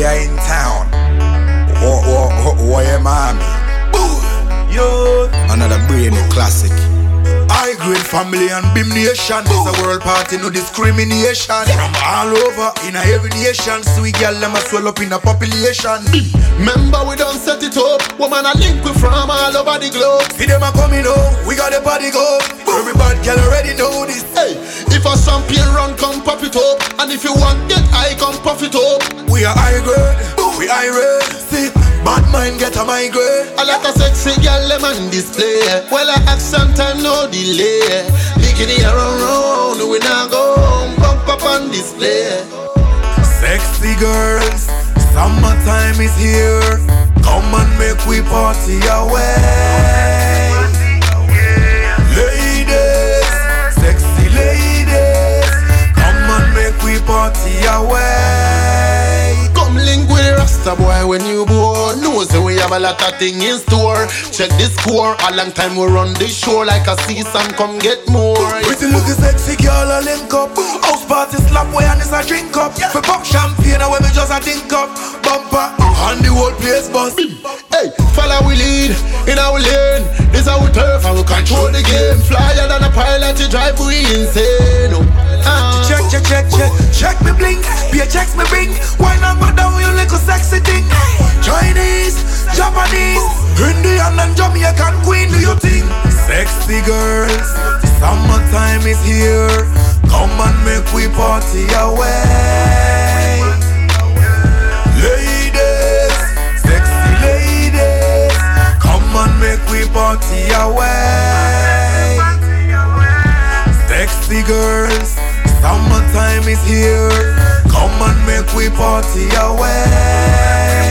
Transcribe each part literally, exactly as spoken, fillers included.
we are in town. Oh, oh, oh, oh, yeah, mommy. Yo, another brainy classic. High grade family and Bim Nation. This a world party, no discrimination. From all over, in a every nation. Sweet girl, them a swell up in a population. Remember we done set it up. Woman a link we from all over the globe. See them a coming home, we got the body go. Every bad girl already know this. Hey, if a champion run, come pop it up. And if you want get high, come puff it up. We are high grade, we high grade. See, bad mind get a migraine. I like a sexy girl, them on display. Well, I action time, no delay. Bikini around round, we now go home, bump up on display. Sexy girls, summertime is here. Come and make we party away. Ladies, sexy ladies, come and make we party away. Come link with the Rasta boy when you born. Know say we have a lot of thing in store. Check the score, a long time we run this show like a season, come get more. Pretty looking sexy girl a link up. House party slap way and it's a drink up. We pop champagne and we just a drink up. Bumper and the whole place bust. Hey, follow we lead in our lane. This how we turf and we control the game. Flyer than a pilot, you drive we insane. Uh. Check, check, check, check, check me blink. Be a checks me bring. Why not go down you little sexy thing? Chinese, Japanese, Indian and Jamaican queen, do you think? Sexy girls, summertime is here. Come and make we party away. Ladies, sexy ladies, come and make we party away. Sexy girls, summertime is here. Come and make we party away.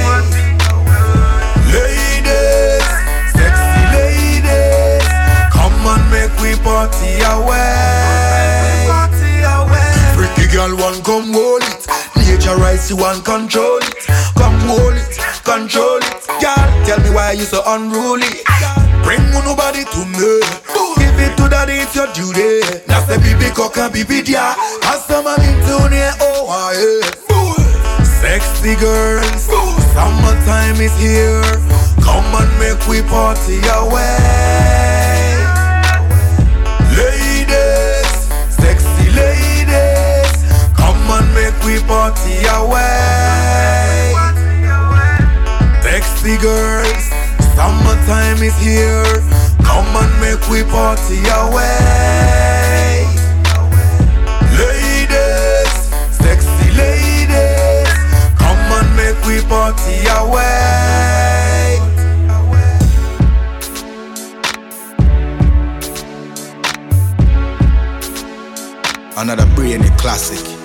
Ladies, sexy ladies, come and make we party away. Pretty girl want come hold it. Nature rights you want control it. Come hold it, control it. Girl, tell me why you so unruly. Bring nobody to me. Give it to daddy if you're duty. Now say bibi coca bibi dia. As some man into near oh I sexy girls, summertime is here. Come and make we party away. Ladies, sexy ladies, come and make we party away. Sexy girls, summertime is here. Come and make we party away. Ladies, sexy ladies, come and make we party away. Another brainy classic.